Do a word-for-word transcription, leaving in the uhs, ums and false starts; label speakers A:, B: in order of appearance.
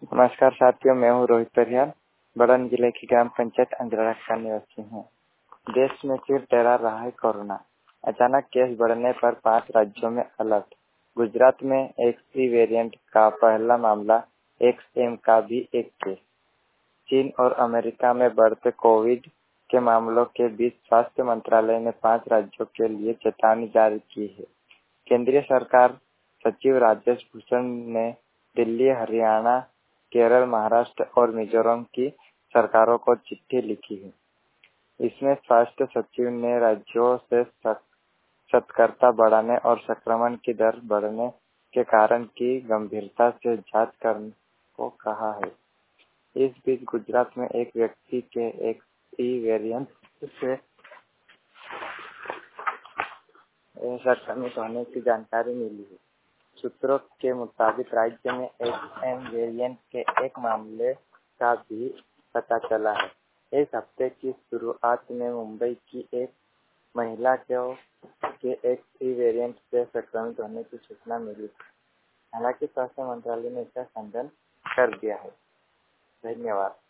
A: नमस्कार साथियों, मैं हूँ रोहित परिहार। बड़न जिले की ग्राम पंचायत अंजड़ा का निवासी हूँ। देश में फिर डरा रहा है कोरोना। अचानक केस बढ़ने पर पांच राज्यों में अलर्ट। गुजरात में एक्स वेरिएंट का पहला मामला, एक्स एम का भी एक केस। चीन और अमेरिका में बढ़ते कोविड के मामलों के बीच स्वास्थ्य मंत्रालय ने पांच राज्यों के लिए चेतावनी जारी की है। केंद्रीय सरकार सचिव राजेश भूषण ने दिल्ली, हरियाणा, केरल, महाराष्ट्र और मिजोरम की सरकारों को चिट्ठी लिखी है। इसमें स्वास्थ्य सचिव ने राज्यों से सतर्कता बढ़ाने और संक्रमण की दर बढ़ने के कारण की गंभीरता से जांच करने को कहा है। इस बीच गुजरात में एक व्यक्ति के एक ई वेरिएंट से संक्रमित होने की जानकारी मिली है। सूत्रों के मुताबिक राज्य में एक्स एम वेरिएंट के एक मामले का भी पता चला है। इस हफ्ते की शुरुआत में मुंबई की एक महिला को के एक्स ई वेरिएंट से संक्रमित होने की सूचना मिली। हालांकि स्वास्थ्य मंत्रालय ने इसका खंडन कर दिया है। धन्यवाद।